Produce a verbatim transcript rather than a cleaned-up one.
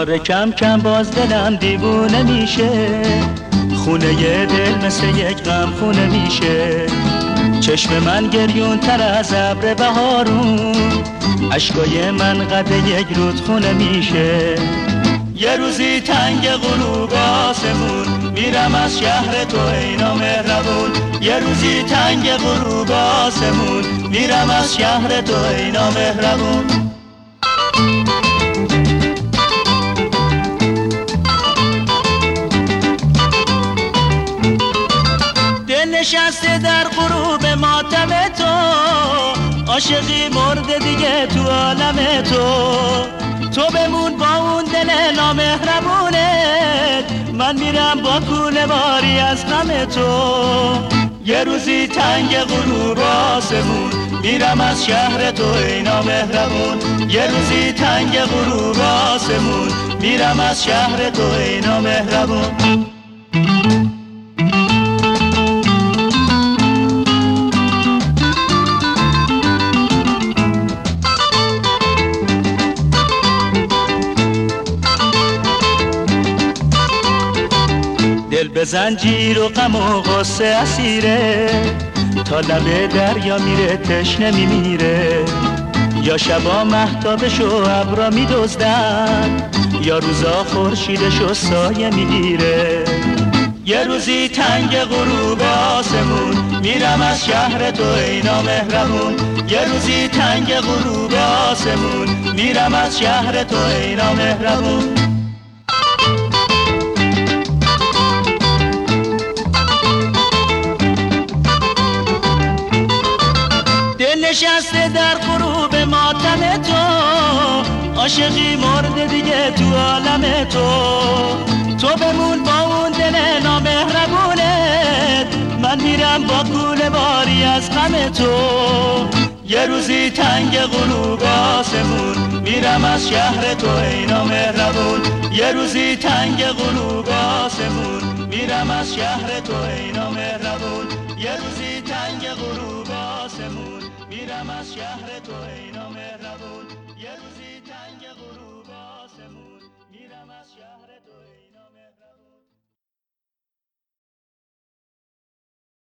داره کم کم باز دلم دیوونه میشه، خونه ی دل مثل یک غم خونه میشه. چشم من گریون تر از ابر بهارون، اشکای من قد یک رودخونه میشه. یه روزی تنگ غروب آسمون، میرم از شهر تو ای نامهربون. یه روزی تنگ غروب آسمون، میرم از شهر تو ای نامهربون. دل نشسته در غروب ماتم تو، عاشقی مرده دیگه تو عالم تو. تو بمون با اون دل نامهربونت، من میرم با کوله باری از غم تو. یه روزی تنگ غروب آسمون، میرم از شهر تو ای نامهربون. یه روزی تنگ غروب آسمون، میرم از شهر تو ای نامهربون. دل به زنجیر و غم و غصه اسیره، تا لب دریا میره تشنه میمیره. یا شبا مهتابشو ابرا میدزدن، یا روزا خورشیدشو سایه میگیره. یه روزی تنگ غروب آسمون، میرم از شهر تو ای نامهربون. یه روزی تنگ غروب آسمون، میرم از شهر تو ای نامهربون. نشسته در غروب ماتم تو، عاشقی مرده دیگه تو عالم تو. تو بمون با اون دل نامهربونت، من میرم با کوله باری از غم تو. یه روزی تنگ غروب آسمون، میرم از شهر تو ای نامهربون. یه روزی تنگ غروب آسمون، میرم از شهر تو ای نامهربون. یه روزی تنگ غروب آسمون، میرم از شهر تو ای نامهربون. یه روزی تنگ غروب آسمون، میرم از شهر تو ای